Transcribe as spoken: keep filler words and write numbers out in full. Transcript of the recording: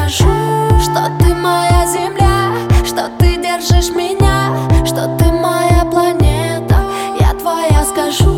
скажу, что ты моя земля, что ты держишь меня, что ты моя планета. Я твоя, скажу.